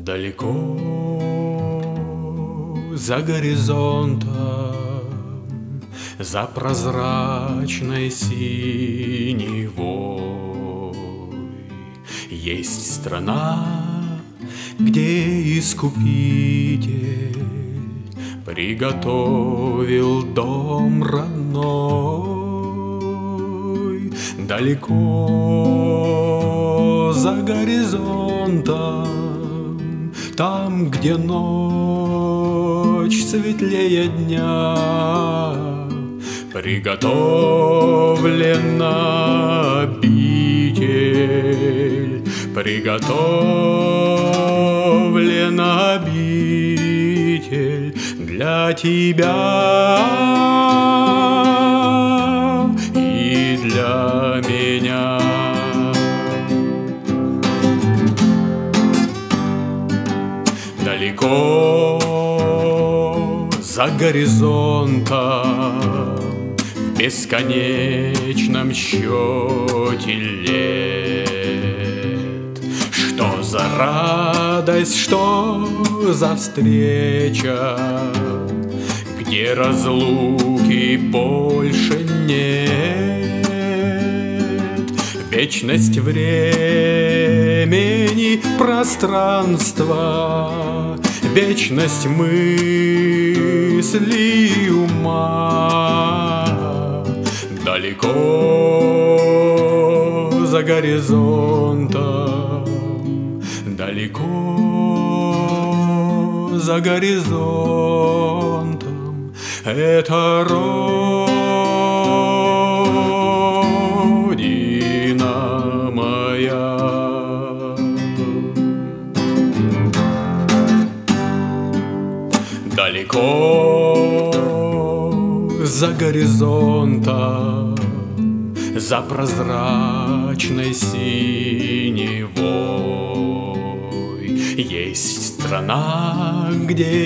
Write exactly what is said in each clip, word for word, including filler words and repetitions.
Далеко за горизонтом, за прозрачной синевой есть страна, где Искупитель приготовил дом родной. Далеко за горизонтом, там, где ночь светлее дня, приготовлена обитель, приготовлена обитель для тебя и для меня. Далеко за горизонтом, в бесконечном счете лет, что за радость, что за встреча, где разлуки больше нет. Вечность времени, пространства, вечность мысли ума. Далеко за горизонтом, далеко за горизонтом, это Родина моя. Далеко за горизонтом, за прозрачной синевой есть страна, где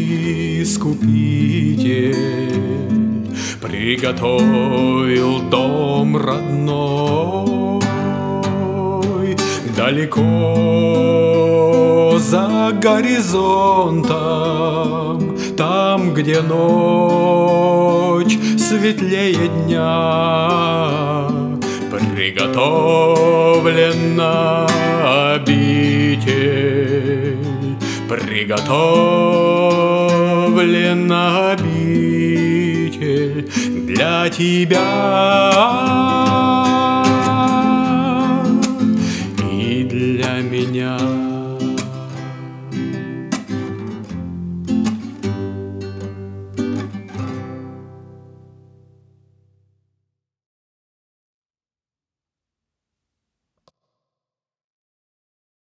Искупитель приготовил дом родной. Далеко за горизонтом, там, где ночь светлее дня, приготовлена обитель, приготовлена обитель для тебя